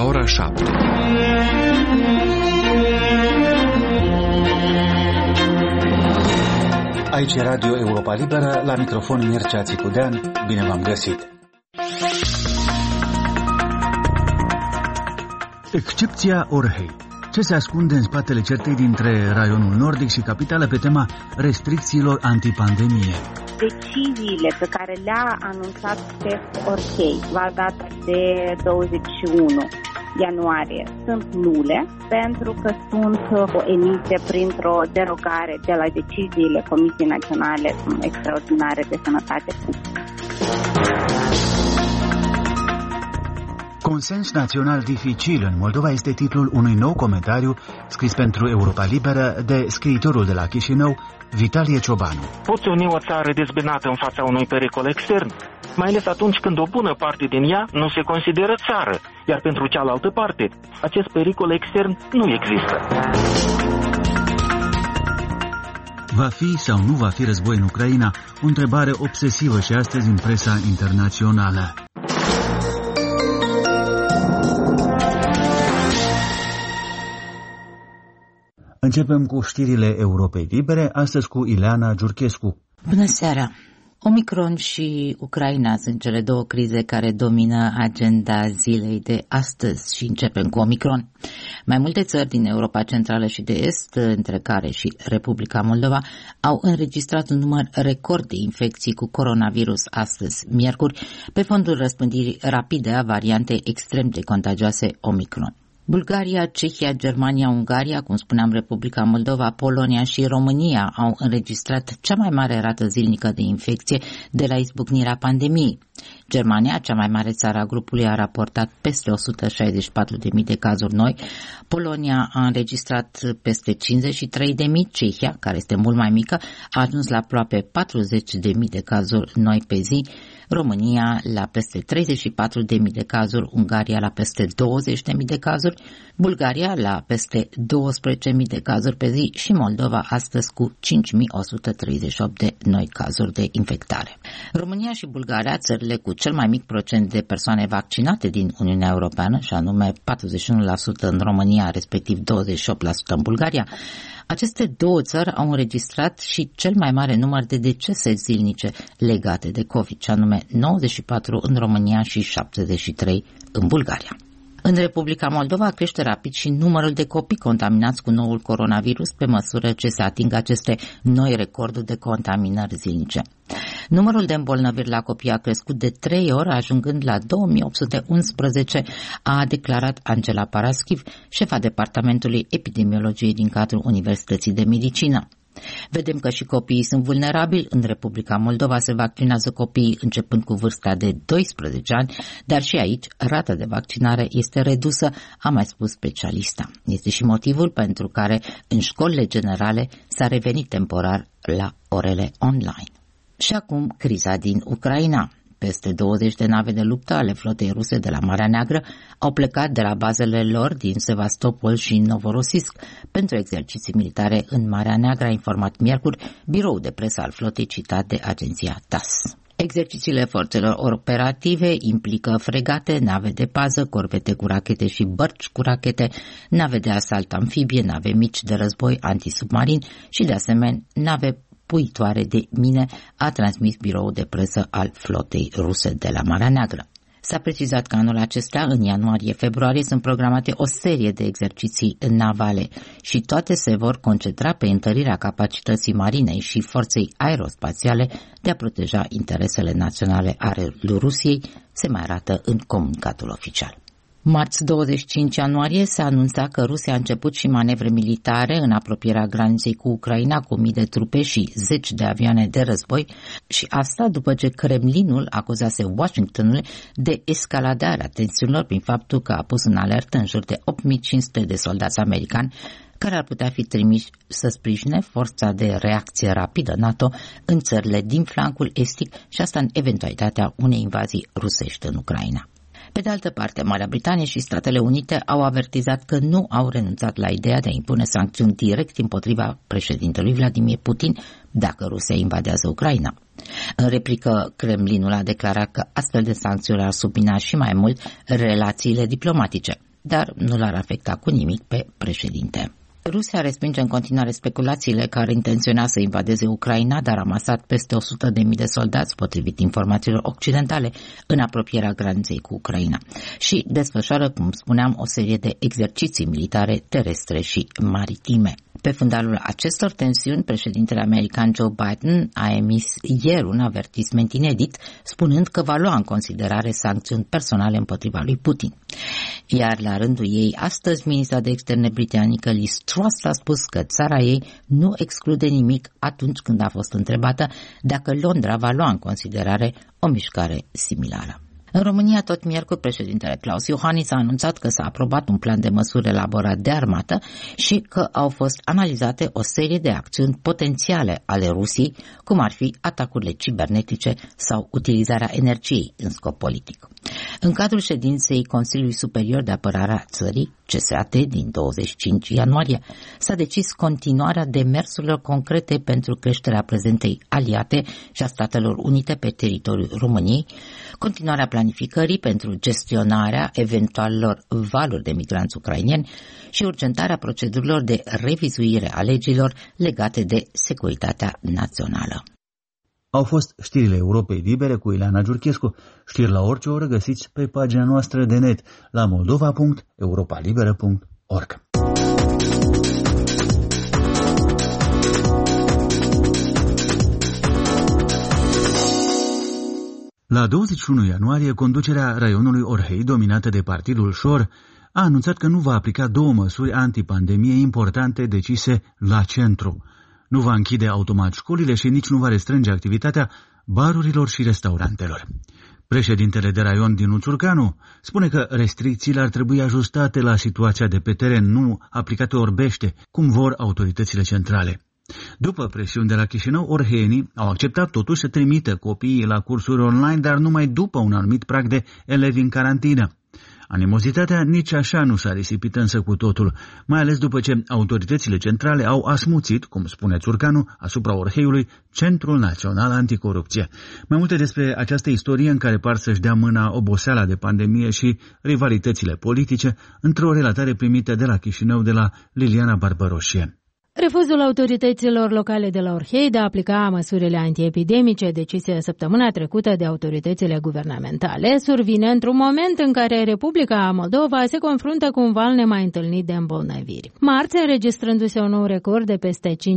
ora 7. Aici e Radio Europa Liberă, la microfon Mircea Țicudean. Bine v-am găsit! Excepția Orhei. Ce se ascunde în spatele certei dintre raionul nordic și capitală pe tema restricțiilor antipandemie? Deciziile pe care le-a anunțat șef Orhei la data de 21 ianuarie sunt nule pentru că sunt emise printr-o derogare de la deciziile Comisiei Naționale Extraordinare de Sănătate Publică. Consens național dificil în Moldova este titlul unui nou comentariu scris pentru Europa Liberă de scriitorul de la Chișinău, Vitalie Ciobanu. Poți uni o țară dezbinată în fața unui pericol extern, mai ales atunci când o bună parte din ea nu se consideră țară, iar pentru cealaltă parte, acest pericol extern nu există. Va fi sau nu va fi război în Ucraina? O întrebare obsesivă și astăzi în presa internațională. Începem cu știrile Europei Libere, astăzi cu Ileana Giurchescu. Bună seara! Omicron și Ucraina sunt cele două crize care domină agenda zilei de astăzi și începem cu Omicron. Mai multe țări din Europa Centrală și de Est, între care și Republica Moldova, au înregistrat un număr record de infecții cu coronavirus astăzi, miercuri, pe fondul răspândirii rapide a variantei extrem de contagioase Omicron. Bulgaria, Cehia, Germania, Ungaria, cum spuneam, Republica Moldova, Polonia și România au înregistrat cea mai mare rată zilnică de infecție de la izbucnirea pandemiei. Germania, cea mai mare țară a grupului, a raportat peste 164.000 de cazuri noi, Polonia a înregistrat peste 53.000, Cehia, care este mult mai mică, a ajuns la aproape 40.000 de cazuri noi pe zi, România la peste 34.000 de cazuri, Ungaria la peste 20.000 de cazuri, Bulgaria la peste 12.000 de cazuri pe zi și Moldova astăzi cu 5.138 de noi cazuri de infectare. România și Bulgaria, țările cu cel mai mic procent de persoane vaccinate din Uniunea Europeană, și anume 41% în România, respectiv 28% în Bulgaria, aceste două țări au înregistrat și cel mai mare număr de decese zilnice legate de COVID, și anume 94 în România și 73 în Bulgaria. În Republica Moldova crește rapid și numărul de copii contaminați cu noul coronavirus pe măsură ce se ating aceste noi recorduri de contaminări zilnice. Numărul de îmbolnăviri la copii a crescut de 3 ori, ajungând la 2811, a declarat Angela Paraschiv, șefa Departamentului Epidemiologiei din cadrul Universității de Medicină. Vedem că și copiii sunt vulnerabili. În Republica Moldova se vaccinează copiii începând cu vârsta de 12 ani, dar și aici rata de vaccinare este redusă, a mai spus specialista. Este și motivul pentru care în școlile generale s-a revenit temporar la orele online. Și acum criza din Ucraina. Peste 20 de nave de luptă ale flotei ruse de la Marea Neagră au plecat de la bazele lor din Sevastopol și Novorossiysk pentru exerciții militare în Marea Neagră, a informat miercuri biroul de presă al flotei citat de agenția TASS. Exercițiile forțelor operative implică fregate, nave de pază, corvete cu rachete și bărci cu rachete, nave de asalt amfibie, nave mici de război antisubmarin și, de asemenea, nave puitoare de mine, a transmis biroul de presă al flotei ruse de la Marea Neagră. S-a precizat că anul acesta, în ianuarie-februarie, sunt programate o serie de exerciții navale și toate se vor concentra pe întărirea capacității marinei și forței aerospațiale de a proteja interesele naționale ale Rusiei, se mai arată în comunicatul oficial. Marți 25 ianuarie s-a anunțat că Rusia a început și manevre militare în apropierea graniței cu Ucraina cu mii de trupe și 10 de avioane de război și asta după ce Kremlinul acuzase Washingtonul de escaladarea tensiunilor prin faptul că a pus în alertă în jur de 8500 de soldați americani care ar putea fi trimiși să sprijine forța de reacție rapidă NATO în țările din flancul estic și asta în eventualitatea unei invazii rusești în Ucraina. Pe de altă parte, Marea Britanie și Statele Unite au avertizat că nu au renunțat la ideea de a impune sancțiuni direct împotriva președintelui Vladimir Putin dacă Rusia invadează Ucraina. În replică, Kremlinul a declarat că astfel de sancțiuni ar submina și mai mult relațiile diplomatice. dar nu l-ar afecta cu nimic pe președinte. Rusia respinge în continuare speculațiile care intenționa să invadeze Ucraina, dar a amasat peste 100.000 de soldați, potrivit informațiilor occidentale, în apropierea graniței cu Ucraina și desfășoară, cum spuneam, o serie de exerciții militare terestre și maritime. Pe fundalul acestor tensiuni, președintele american Joe Biden a emis ieri un avertisment inedit, spunând că va lua în considerare sancțiuni personale împotriva lui Putin. Iar la rândul ei, astăzi, ministra de externe britanică Liz Truss a spus că țara ei nu exclude nimic atunci când a fost întrebată dacă Londra va lua în considerare o mișcare similară. În România, tot miercuri, președintele Claus Iohannis a anunțat că s-a aprobat un plan de măsuri elaborat de armată și că au fost analizate o serie de acțiuni potențiale ale Rusiei, cum ar fi atacurile cibernetice sau utilizarea energiei în scop politic. În cadrul ședinței Consiliului Superior de Apărare a Țării, CSAT, din 25 ianuarie, s-a decis continuarea demersurilor concrete pentru creșterea prezentei aliate și a Statelor Unite pe teritoriul României, continuarea planificării pentru gestionarea eventualelor valuri de migranți ucraineni și urgentarea procedurilor de revizuire a legilor legate de securitatea națională. Au fost știrile Europei Libere cu Ileana Giurchescu. Știri la orice oră găsiți pe pagina noastră de net la moldova.europalibera.org. La 21 ianuarie, conducerea raionului Orhei, dominată de partidul Șor, a anunțat că nu va aplica două măsuri antipandemie importante decise la centru. Nu va închide automat școlile și nici nu va restrânge activitatea barurilor și restaurantelor. Președintele de raion Dinu Țurcanu spune că restricțiile ar trebui ajustate la situația de pe teren, nu aplicate orbește, cum vor autoritățile centrale. După presiuni de la Chișinău, orheienii au acceptat totuși să trimită copiii la cursuri online, dar numai după un anumit prag de elevi în carantină. Animozitatea nici așa nu s-a risipit însă cu totul, mai ales după ce autoritățile centrale au asmuțit, cum spune Țurcanu, asupra Orheiului, Centrul Național Anticorupție. Mai multe despre această istorie în care par să-și dea mâna oboseala de pandemie și rivalitățile politice într-o relatare primită de la Chișinău de la Liliana Barbaroșie. Refuzul autorităților locale de la Orhei de a aplica măsurile antiepidemice decise săptămâna trecută de autoritățile guvernamentale survine într-un moment în care Republica Moldova se confruntă cu un val nemai întâlnit de îmbolnăviri. Marți, înregistrându-se un nou record de peste 5.100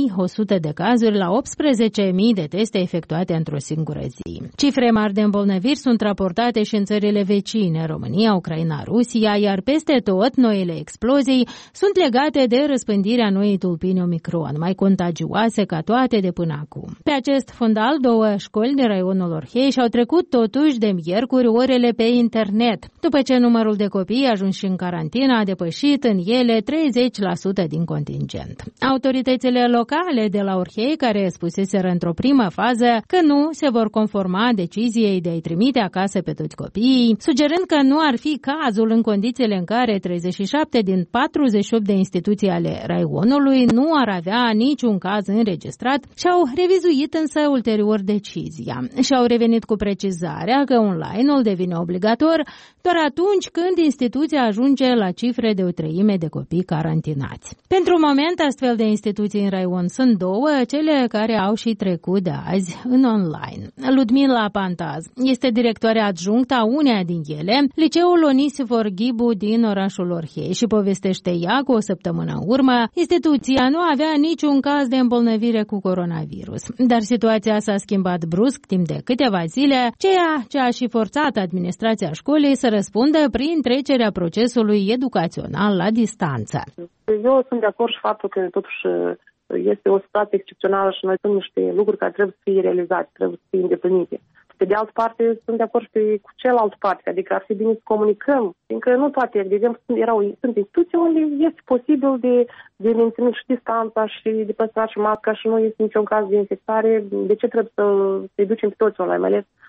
de cazuri la 18.000 de teste efectuate într-o singură zi. Cifre mari de îmbolnăviri sunt raportate și în țările vecine, România, Ucraina, Rusia, iar peste tot noile explozii sunt legate de răspândirea noii tulpini Omicron, mai contagioase ca toate de până acum. Pe acest fundal, două școli de raionul Orhei și-au trecut totuși de miercuri orele pe internet, după ce numărul de copii ajunși în carantină a depășit în ele 30% din contingent. Autoritățile locale de la Orhei, care spuseseră într-o primă fază că nu se vor conforma deciziei de a-i trimite acasă pe toți copiii, sugerând că nu ar fi cazul în condițiile în care 37 din 48 de instituții ale raionului nu ar avea niciun caz înregistrat și-au revizuit însă ulterior decizia. Și-au revenit cu precizarea că online-ul devine obligator doar atunci când instituția ajunge la cifre de 1/3 de copii carantinați. Pentru moment, astfel de instituții în raion sunt două, cele care au și trecut de azi în online. Ludmila Pantaz este directoarea adjunctă a uneia din ele, Liceul Onisi Vorghibu din orașul Orhei, și povestește ea că o săptămână în urmă instituția nu avea niciun caz de îmbolnăvire cu coronavirus. Dar situația s-a schimbat brusc timp de câteva zile, ceea ce a și forțat administrația școlii să răspundă prin trecerea procesului educațional la distanță. Eu sunt de acord și faptul că totuși este o situație excepțională și noi sunt niște lucruri care trebuie să fie realizate, trebuie să fie îndeplinite. Pe de altă parte, sunt de acord și cu cealaltă parte, adică ar fi bine să comunicăm, fiindcă nu toate, de exemplu, sunt instituții unde este posibil de menținut și distanța și de păstrat și masca și nu este niciun caz de infectare. De ce trebuie să-i ducem pe toți online, mai ales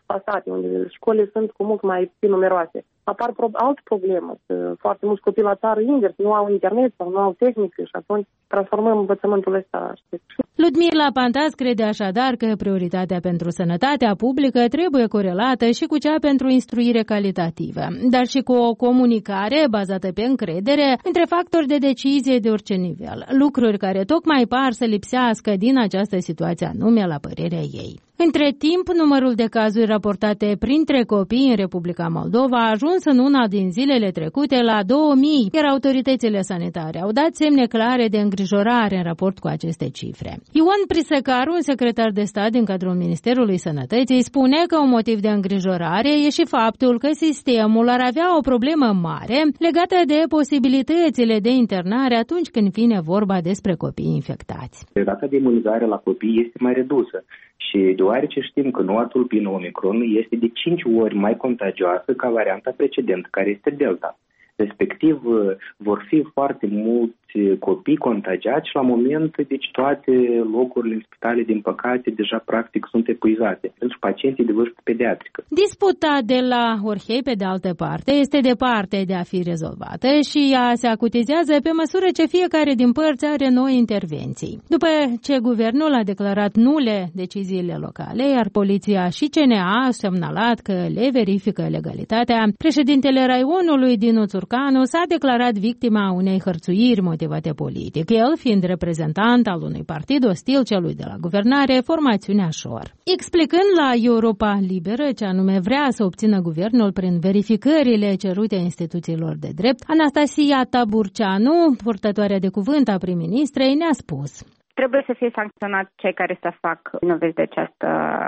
spasate, unde școlile sunt cu mult mai puțin numeroase. Apar altă problemă, foarte mulți copii la țară invers, nu au internet sau nu au tehnică și atunci transformăm învățământul ăsta. Ludmila Pantas crede așadar că prioritatea pentru sănătatea publică trebuie corelată și cu cea pentru instruire calitativă, dar și cu o comunicare bazată pe încredere între factori de decizie de orice nivel, lucruri care tocmai par să lipsească din această situație anume la părerea ei. Între timp, numărul de cazuri raportate printre copii în Republica Moldova a ajuns în una din zilele trecute la 2000, iar autoritățile sanitare au dat semne clare de îngrijorare în raport cu aceste cifre. Ioan Prisăcaru, un secretar de stat din cadrul Ministerului Sănătății, spune că un motiv de îngrijorare e și faptul că sistemul ar avea o problemă mare legată de posibilitățile de internare atunci când vine vorba despre copii infectați. Rata de imunizare la copii este mai redusă. Și deoarece știm că noua tulpină Omicron este de 5 ori mai contagioasă ca varianta precedentă, care este Delta. Respectiv, vor fi foarte mulți copii contagiați și la moment, deci toate locurile în spitale, din păcate, deja practic sunt epuizate pentru pacienții de vârstă pediatrică. Disputa de la Orhei, pe de altă parte, este departe de a fi rezolvată și ea se acutizează pe măsură ce fiecare din părți are noi intervenții. După ce guvernul a declarat nule deciziile locale, iar poliția și CNA a semnalat că le verifică legalitatea, președintele raionului Dinu Țurcanu s-a declarat victima unei hărțuiri motivate politic, el fiind reprezentant al unui partid ostil celui de la guvernare, formațiunea Șor. Explicând la Europa Liberă ce anume vrea să obțină guvernul prin verificările cerute instituțiilor de drept, Anastasia Taburceanu, purtătoarea de cuvânt a prim-ministrei, ne-a spus: trebuie să fie sancționați cei care să fac vinovați de această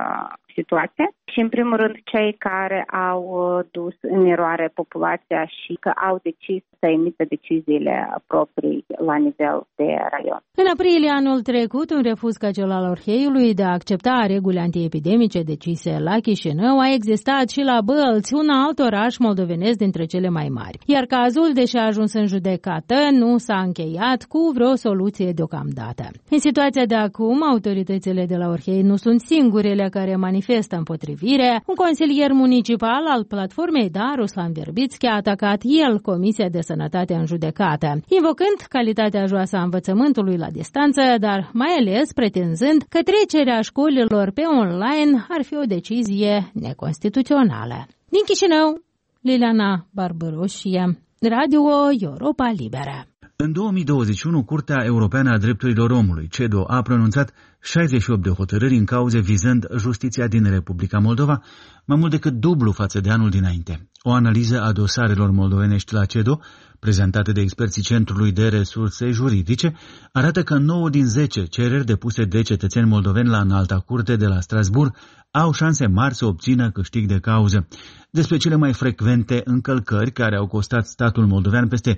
situație și, în primul rând, cei care au dus în eroare populația și că au decis să emită deciziile proprii la nivel de raion. În aprilie anul trecut, un refuz ca cel al Orheiului de a accepta reguli antiepidemice decise la Chișinău a existat și la Bălți, un alt oraș moldovenesc dintre cele mai mari. Iar cazul, deși a ajuns în judecată, nu s-a încheiat cu vreo soluție deocamdată. În situația de acum, autoritățile de la Orhei nu sunt singurele care manifestă împotrivire. Un consilier municipal al platformei Ruslan Verbițchi a atacat el Comisia de Sănătate în judecată, invocând calitatea joasă a învățământului la distanță, dar mai ales pretinzând că trecerea școlilor pe online ar fi o decizie neconstituțională. Din Chișinău, Liliana Barbaroșie, Radio Europa Liberă. În 2021, Curtea Europeană a Drepturilor Omului, CEDO, a pronunțat 68 de hotărâri în cauze vizând justiția din Republica Moldova, mai mult decât dublu față de anul dinainte. O analiză a dosarelor moldovenești la CEDO, prezentată de experții Centrului de Resurse Juridice, arată că 9 din 10 cereri depuse de cetățeni moldoveni la Înalta Curte de la Strasbourg au șanse mari să obțină câștig de cauză. Despre cele mai frecvente încălcări care au costat statul moldovean peste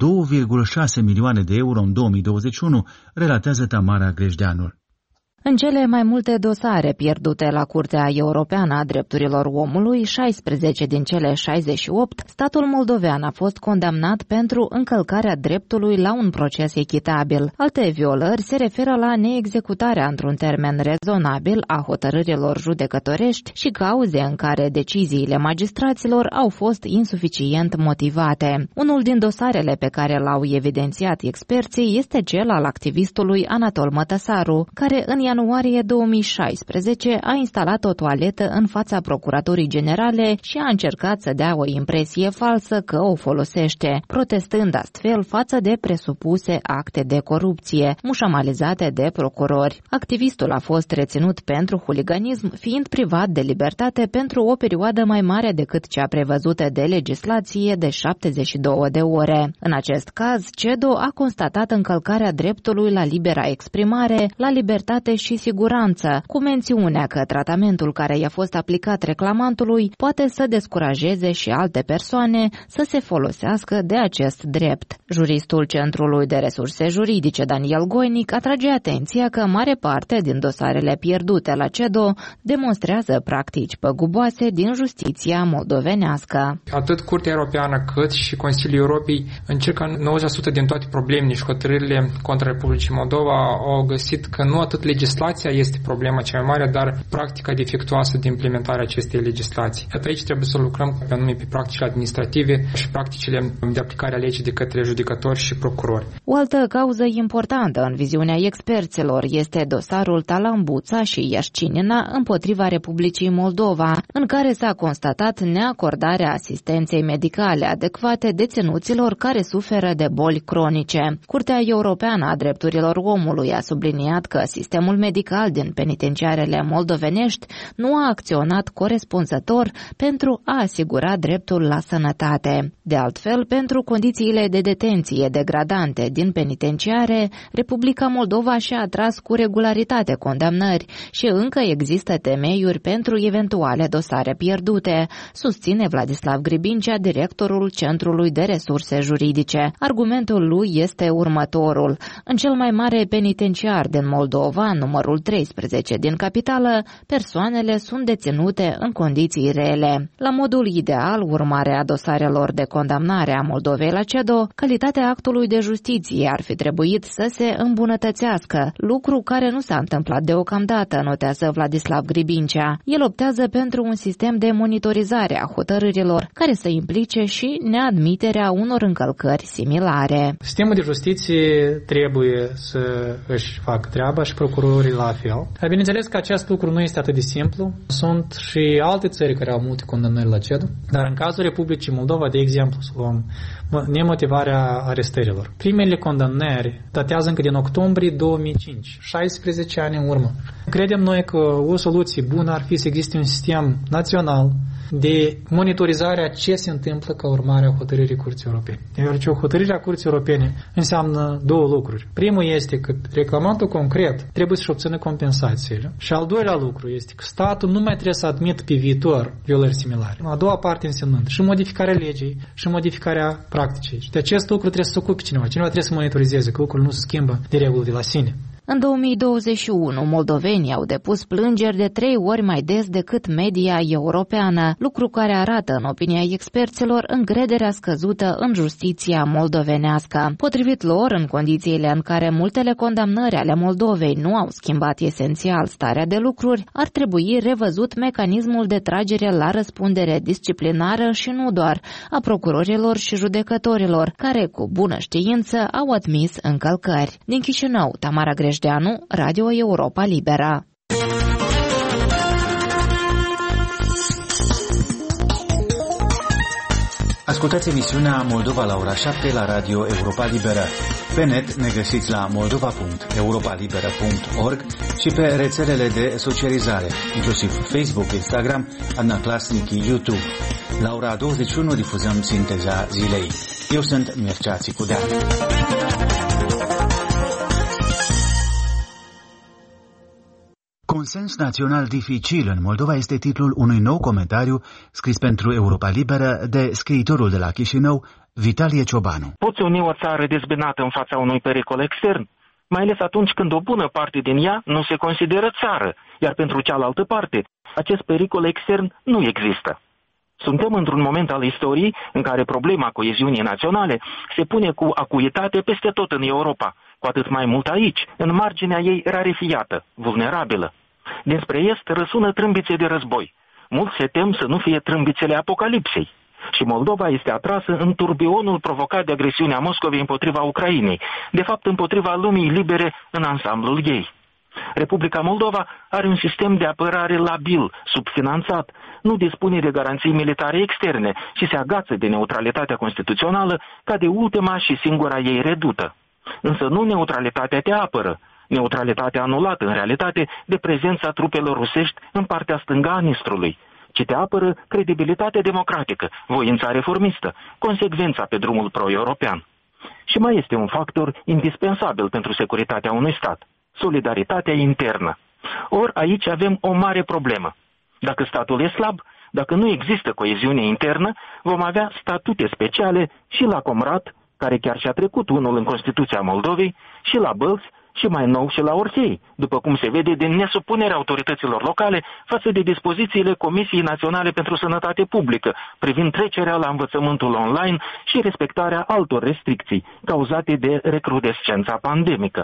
2,6 milioane de euro în 2021, relatează Tamara Grejdeanul. În cele mai multe dosare pierdute la Curtea Europeană a Drepturilor Omului, 16 din cele 68, statul moldovean a fost condamnat pentru încălcarea dreptului la un proces echitabil. Alte violări se referă la neexecutarea într-un termen rezonabil a hotărârilor judecătorești și cauze în care deciziile magistraților au fost insuficient motivate. Unul din dosarele pe care l-au evidențiat experții este cel al activistului Anatol Mătăsaru, care în ianuarie 2016 a instalat o toaletă în fața Procuraturii Generale și a încercat să dea o impresie falsă că o folosește, protestând astfel față de presupuse acte de corupție, mușamalizate de procurori. Activistul a fost reținut pentru huliganism, fiind privat de libertate pentru o perioadă mai mare decât cea prevăzută de legislație de 72 de ore. În acest caz, CEDO a constatat încălcarea dreptului la libera exprimare, la libertate și siguranță, cu mențiunea că tratamentul care i-a fost aplicat reclamantului poate să descurajeze și alte persoane să se folosească de acest drept. Juristul Centrului de Resurse Juridice Daniel Goinic atrage atenția că mare parte din dosarele pierdute la CEDO demonstrează practici păguboase din justiția moldovenească. Atât Curtea Europeană cât și Consiliul Europei în circa 90% din toate problemele și hotărârile contra Republicii Moldova au găsit că nu atât legislația legislația este problema cea mai mare, dar practica defectuoasă de implementare a acestei legislații. Aici trebuie să lucrăm pe anume pe practicile administrative și practicile de aplicare a legii de către judecători și procurori. O altă cauză importantă în viziunea experților este dosarul Talambuța și Iașcinina împotriva Republicii Moldova, în care s-a constatat neacordarea asistenței medicale adecvate deținuților care suferă de boli cronice. Curtea Europeană a Drepturilor Omului a subliniat că sistemul medical din penitenciarele moldovenești nu a acționat corespunzător pentru a asigura dreptul la sănătate. De altfel, pentru condițiile de detenție degradante din penitenciare, Republica Moldova și-a atras cu regularitate condamnări și încă există temeiuri pentru eventuale dosare pierdute, susține Vladislav Gribincea, directorul Centrului de Resurse Juridice. Argumentul lui este următorul. În cel mai mare penitenciar din Moldova, numărul 13 din capitală, persoanele sunt deținute în condiții rele. La modul ideal, urmare a dosarelor de condamnare a Moldovei la CEDO, calitatea actului de justiție ar fi trebuit să se îmbunătățească, lucru care nu s-a întâmplat deocamdată, notează Vladislav Gribincea. El optează pentru un sistem de monitorizare a hotărârilor, care să implice și neadmiterea unor încălcări similare. Sistemul de justiție trebuie să își facă treaba și procurorii la fel. Bineînțeles că acest lucru nu este atât de simplu. Sunt și alte țări care au multe condamnări la CEDO, dar în cazul Republicii Moldova, de exemplu, să luăm nemotivarea arestărilor. Primele condamnări datează încă din octombrie 2005, 16 ani în urmă. Credem noi că o soluție bună ar fi să existe un sistem național de monitorizare a ce se întâmplă ca urmare a hotărârii Curții Europene. Deoarece o hotărâre a Curții Europene înseamnă două lucruri. Primul este că reclamantul concret trebuie să-și obțină compensațiile. Și al doilea lucru este că statul nu mai trebuie să admită pe viitor violări similare. A doua parte însemnând și modificarea legii și modificarea practicii. Și de acest lucru trebuie să se ocupe cineva. Cineva trebuie să monitorizeze că lucrurile nu se schimbă de regulă de la sine. În 2021, moldovenii au depus plângeri de 3 ori mai des decât media europeană, lucru care arată, în opinia experților, încrederea scăzută în justiția moldovenească. Potrivit lor, în condițiile în care multele condamnări ale Moldovei nu au schimbat esențial starea de lucruri, ar trebui revăzut mecanismul de tragere la răspundere disciplinară și nu doar a procurorilor și judecătorilor, care, cu bună știință, au admis încălcări. Din Chișinău, Tamara Grejdeanu, Radio Europa Liberă. Ascultați emisiunea Moldova la ora 7 la Radio Europa Liberă. Pe net ne găsiți la moldova.europalibera.org și pe rețelele de socializare, inclusiv Facebook, Instagram, Adnaclasnic, YouTube. La ora 21 difuzăm sinteza zilei. Eu sunt Mircea Țicudean. Consens național dificil în Moldova este titlul unui nou comentariu scris pentru Europa Liberă de scriitorul de la Chișinău, Vitalie Ciobanu. Poți uni o țară dezbinată în fața unui pericol extern, mai ales atunci când o bună parte din ea nu se consideră țară, iar pentru cealaltă parte, acest pericol extern nu există. Suntem într-un moment al istoriei în care problema coeziunii naționale se pune cu acuitate peste tot în Europa, cu atât mai mult aici, în marginea ei rarefiată, vulnerabilă. Dinspre est răsună trâmbițe de război. Mulți se tem să nu fie trâmbițele apocalipsei. Și Moldova este atrasă în turbionul provocat de agresiunea Moscovei împotriva Ucrainei, de fapt împotriva lumii libere în ansamblul ei. Republica Moldova are un sistem de apărare labil, subfinanțat, nu dispune de garanții militare externe și se agață de neutralitatea constituțională ca de ultima și singura ei redută. Însă nu neutralitatea te apără, neutralitatea anulată în realitate de prezența trupelor rusești în partea stângă a Nistrului, ci te apără credibilitatea democratică, voința reformistă, consecvența pe drumul pro-european. Și mai este un factor indispensabil pentru securitatea unui stat, solidaritatea internă. Ori aici avem o mare problemă. Dacă statul e slab, dacă nu există coeziune internă, vom avea statute speciale și la Comrat, care chiar și-a trecut unul în Constituția Moldovei, și la Bălți, și mai nou și la Orhei, după cum se vede din nesupunerea autorităților locale față de dispozițiile Comisiei Naționale pentru Sănătate Publică, privind trecerea la învățământul online și respectarea altor restricții cauzate de recrudescența pandemică.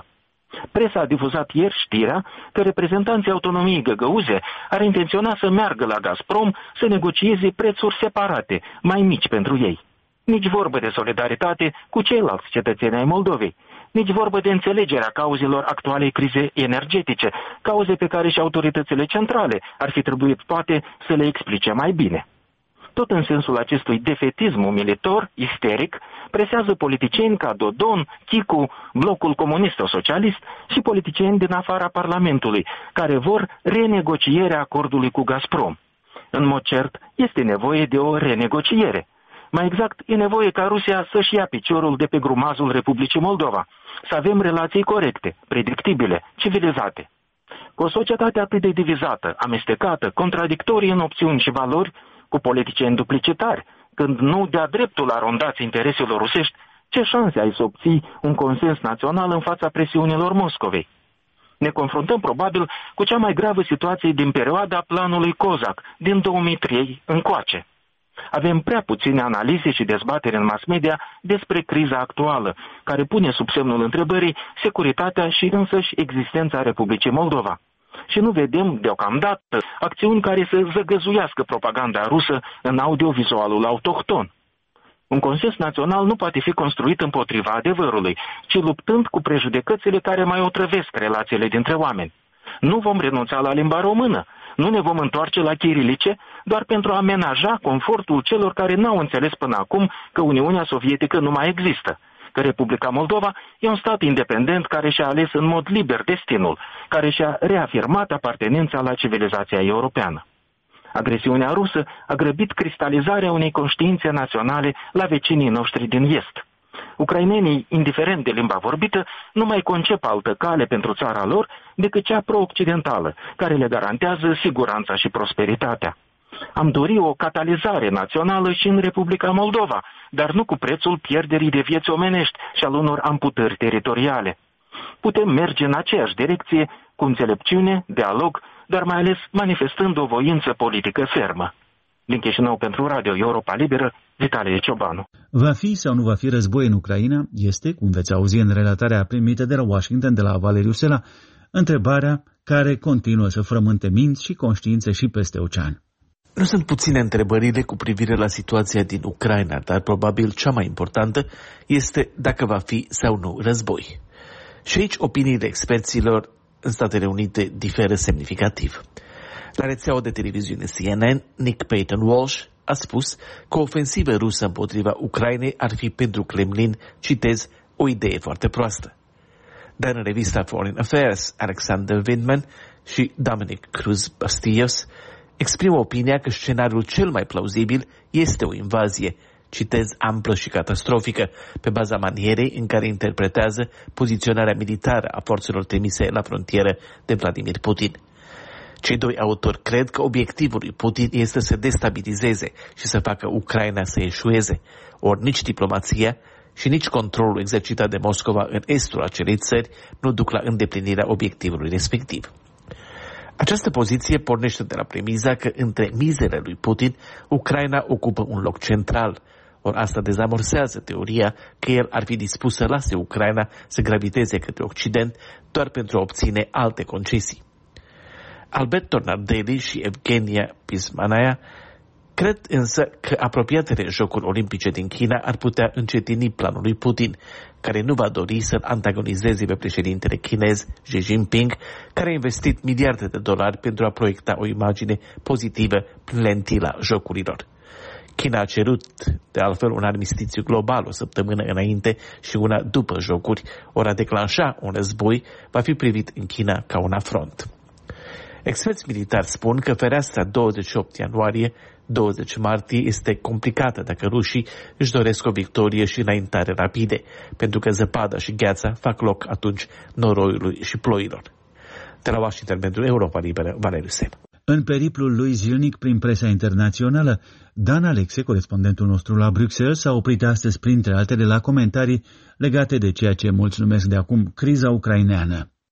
Presa a difuzat ieri știrea că reprezentanții autonomiei găgăuze ar intenționa să meargă la Gazprom să negocieze prețuri separate, mai mici pentru ei. Nici vorbă de solidaritate cu ceilalți cetățeni ai Moldovei, nici vorbă de înțelegerea cauzelor actualei crize energetice, cauze pe care și autoritățile centrale ar fi trebuit poate să le explice mai bine. Tot în sensul acestui defetism umilitor, isteric, presează politicieni ca Dodon, Chicu, Blocul Comunist-Socialist și politicieni din afara Parlamentului, care vor renegocierea acordului cu Gazprom. În mod cert, este nevoie de o renegociere. Mai exact, e nevoie ca Rusia să-și ia piciorul de pe grumazul Republicii Moldova, să avem relații corecte, predictibile, civilizate. Cu o societate atât de divizată, amestecată, contradictorie în opțiuni și valori, cu politicieni duplicitari, când nu dea dreptul arondați intereselor rusești, ce șanse ai să obții un consens național în fața presiunilor Moscovei? Ne confruntăm probabil cu cea mai gravă situație din perioada planului Cozac, din 2003 încoace. Avem prea puține analize și dezbatere în mass media despre criza actuală, care pune sub semnul întrebării securitatea și însăși existența Republicii Moldova. Și nu vedem, deocamdată, acțiuni care să zăgăzuiască propaganda rusă în audiovizualul autohton. Un consens național nu poate fi construit împotriva adevărului, ci luptând cu prejudecățile care mai otrăvesc relațiile dintre oameni. Nu vom renunța la limba română, nu ne vom întoarce la chirilice doar pentru a amenaja confortul celor care n-au înțeles până acum că Uniunea Sovietică nu mai există, că Republica Moldova e un stat independent care și-a ales în mod liber destinul, care și-a reafirmat apartenența la civilizația europeană. Agresiunea rusă a grăbit cristalizarea unei conștiințe naționale la vecinii noștri din est. Ucrainenii, indiferent de limba vorbită, nu mai concep altă cale pentru țara lor decât cea pro-occidentală, care le garantează siguranța și prosperitatea. Am dori o catalizare națională și în Republica Moldova, dar nu cu prețul pierderii de vieți omenești și al unor amputări teritoriale. Putem merge în aceeași direcție, cu înțelepciune, dialog, dar mai ales manifestând o voință politică fermă. Din Chișinău pentru Radio Europa Liberă, Vitalie Ciobanu. Va fi sau nu va fi război în Ucraina? Este, cum veți auzi în relatarea primită de la Washington de la Valeriu Sela, întrebarea care continuă să frământe minți și conștiințe și peste ocean. Nu sunt puține întrebările cu privire la situația din Ucraina, dar probabil cea mai importantă este dacă va fi sau nu război. Și aici opiniile experților în Statele Unite diferă semnificativ. La rețeaua de televiziune CNN, Nick Payton Walsh a spus că o ofensivă rusă împotriva Ucrainei ar fi pentru Kremlin, citez, o idee foarte proastă. Dar în revista Foreign Affairs, Alexander Vindman și Dominic Cruz-Bastillos exprimă opinia că scenariul cel mai plauzibil este o invazie, citez, amplă și catastrofică, pe baza manierei în care interpretează poziționarea militară a forțelor trimise la frontieră de Vladimir Putin. Cei doi autori cred că obiectivul lui Putin este să destabilizeze și să facă Ucraina să eșueze, ori nici diplomația și nici controlul exercitat de Moscova în estul acelei țări nu duc la îndeplinirea obiectivului respectiv. Această poziție pornește de la premiza că între mizele lui Putin, Ucraina ocupă un loc central, ori asta dezamorsează teoria că el ar fi dispus să lase Ucraina să graviteze către Occident doar pentru a obține alte concesii. Albert Tornardelli și Evgenia Pismanaia cred însă că apropiatele Jocuri Olimpice din China ar putea încetini planul lui Putin, care nu va dori să-l antagonizeze pe președintele chinez Xi Jinping, care a investit miliarde de dolari pentru a proiecta o imagine pozitivă prin lentila jocurilor. China a cerut, de altfel, un armistițiu global o săptămână înainte și una după jocuri, ori a declanșa un război va fi privit în China ca un afront. Experți militari spun că fereastra 28 ianuarie-20 martie este complicată dacă rușii își doresc o victorie și înaintare rapide, pentru că zăpada și gheața fac loc atunci noroiului și ploilor. De la Washington pentru Europa Liberă, Valeriu Sela. În periplul lui zilnic prin presa internațională, Dan Alexe, corespondentul nostru la Bruxelles, s-a oprit astăzi printre altele la comentarii legate de ceea ce mulți numesc de acum criza ucraineană.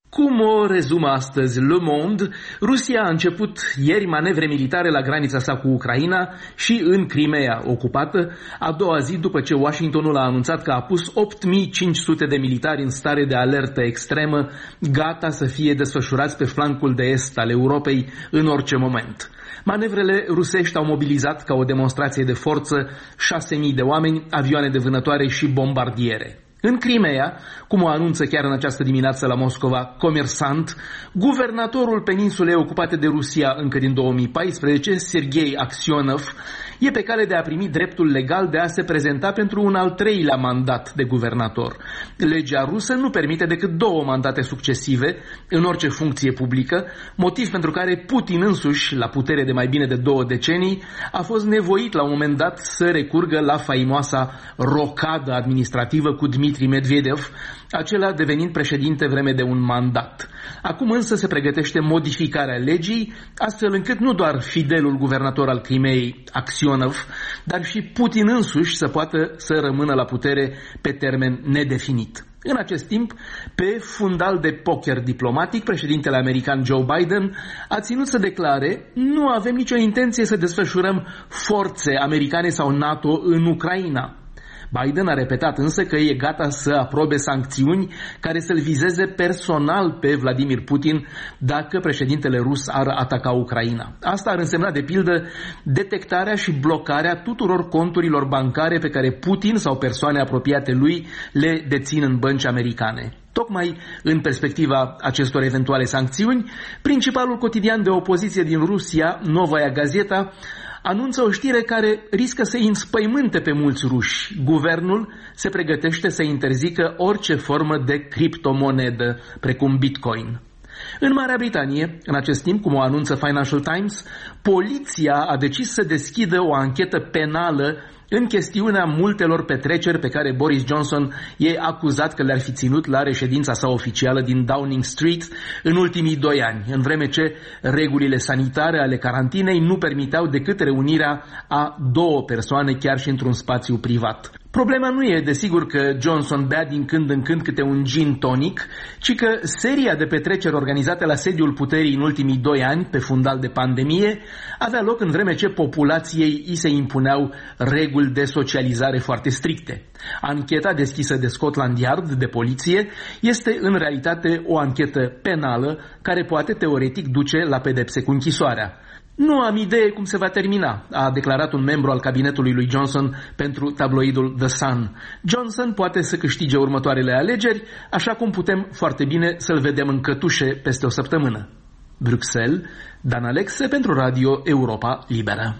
Cum o rezumă astăzi Le Monde, Rusia a început ieri manevre militare la granița sa cu Ucraina și în Crimea ocupată, a doua zi după ce Washingtonul a anunțat că a pus 8500 de militari în stare de alertă extremă, gata să fie desfășurați pe flancul de est al Europei în orice moment. Manevrele rusești au mobilizat ca o demonstrație de forță 6.000 de oameni, avioane de vânătoare și bombardiere. În Crimea, cum o anunță chiar în această dimineață la Moscova Comersant, guvernatorul peninsulei ocupate de Rusia încă din 2014, Sergei Aksionov, e pe cale de a primi dreptul legal de a se prezenta pentru un al treilea mandat de guvernator. Legea rusă nu permite decât 2 mandate succesive în orice funcție publică, motiv pentru care Putin însuși, la putere de mai bine de 2 decenii, a fost nevoit la un moment dat să recurgă la faimoasa rocadă administrativă cu Dmitri Medvedev, acela devenind președinte vreme de un mandat. Acum însă se pregătește modificarea legii, astfel încât nu doar fidelul guvernator al Crimeei, Aksionov, dar și Putin însuși să poată să rămână la putere pe termen nedefinit. În acest timp, pe fundal de poker diplomatic, președintele american Joe Biden a ținut să declare: nu avem nicio intenție să desfășurăm forțe americane sau NATO în Ucraina. Biden a repetat însă că e gata să aprobe sancțiuni care să-l vizeze personal pe Vladimir Putin dacă președintele rus ar ataca Ucraina. Asta ar însemna, de pildă, detectarea și blocarea tuturor conturilor bancare pe care Putin sau persoane apropiate lui le dețin în bănci americane. Tocmai în perspectiva acestor eventuale sancțiuni, principalul cotidian de opoziție din Rusia, Novaya Gazeta, anunță o știre care riscă să îi înspăimânte pe mulți ruși. Guvernul se pregătește să interzică orice formă de criptomonedă, precum Bitcoin. În Marea Britanie, în acest timp, cum o anunță Financial Times, poliția a decis să deschidă o anchetă penală în chestiunea multelor petreceri pe care Boris Johnson e acuzat că le-ar fi ținut la reședința sa oficială din Downing Street în ultimii 2 ani, în vreme ce regulile sanitare ale carantinei nu permiteau decât reunirea a 2 persoane chiar și într-un spațiu privat. Problema nu e, desigur, că Johnson bea din când în când câte un gin tonic, ci că seria de petreceri organizate la sediul puterii în ultimii 2 ani, pe fundal de pandemie, avea loc în vreme ce populației îi se impuneau reguli de socializare foarte stricte. Ancheta deschisă de Scotland Yard, de poliție, este în realitate o anchetă penală care poate teoretic duce la pedepse cu închisoarea. Nu am idee cum se va termina, a declarat un membru al cabinetului lui Johnson pentru tabloidul The Sun. Johnson poate să câștige următoarele alegeri, așa cum putem foarte bine să-l vedem în cătușe peste o săptămână. Bruxelles, Dan Alexe pentru Radio Europa Liberă.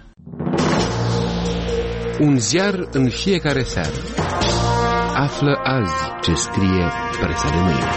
Un ziar în fiecare seară. Află azi ce scrie presa de mâine.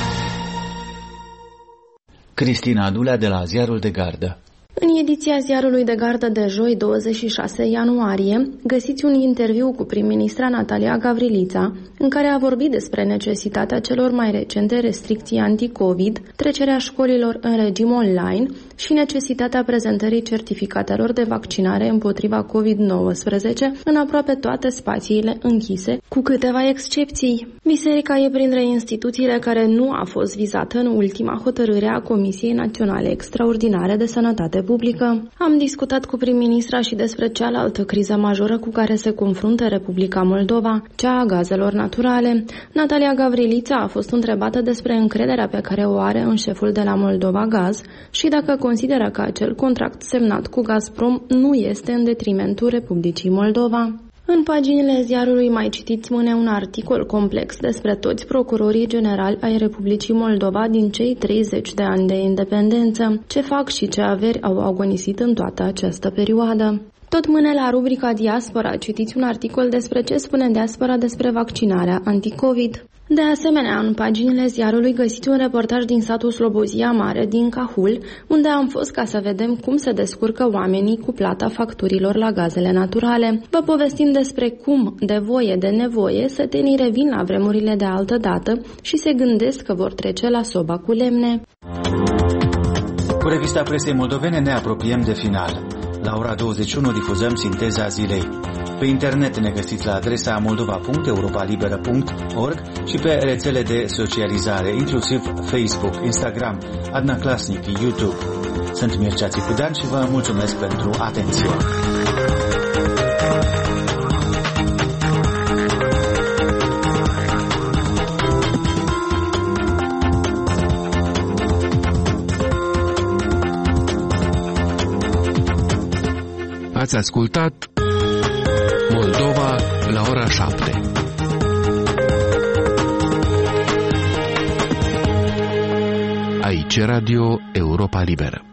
Cristina Adulea de la Ziarul de Gardă. În ediția Ziarului de Gardă de joi, 26 ianuarie, găsiți un interviu cu prim-ministra Natalia Gavrilița, în care a vorbit despre necesitatea celor mai recente restricții anti-COVID, trecerea școlilor în regim online și necesitatea prezentării certificatelor de vaccinare împotriva COVID-19 în aproape toate spațiile închise, cu câteva excepții. Biserica e printre instituțiile care nu a fost vizată în ultima hotărâre a Comisiei Naționale Extraordinare de Sănătate Publică. Am discutat cu prim-ministra și despre cealaltă criză majoră cu care se confruntă Republica Moldova, cea a gazelor naturale. Natalia Gavrilița a fost întrebată despre încrederea pe care o are în șeful de la Moldova Gaz și dacă consideră că acel contract semnat cu Gazprom nu este în detrimentul Republicii Moldova. În paginile ziarului mai citiți mâine un articol complex despre toți procurorii generali ai Republicii Moldova din cei 30 de ani de independență, ce fac și ce averi au agonisit în toată această perioadă. Tot mâine la rubrica Diaspora citiți un articol despre ce spune diaspora despre vaccinarea anti-COVID. De asemenea, în paginile ziarului găsiți un reportaj din satul Slobozia Mare din Cahul, unde am fost ca să vedem cum se descurcă oamenii cu plata facturilor la gazele naturale. Vă povestim despre cum, de voie de nevoie, sătenii revin la vremurile de altă dată și se gândesc că vor trece la soba cu lemne. Cu revista presei moldovene ne apropiem de final. La ora 21 difuzăm Sinteza Zilei. Pe internet ne găsiți la adresa moldova.europalibera.org și pe rețele de socializare, inclusiv Facebook, Instagram, Adna Klasnic, YouTube. Sunt Mircea Țicudan și vă mulțumesc pentru atenție. Ați ascultat Moldova la ora 7. Aici Radio Europa Liberă.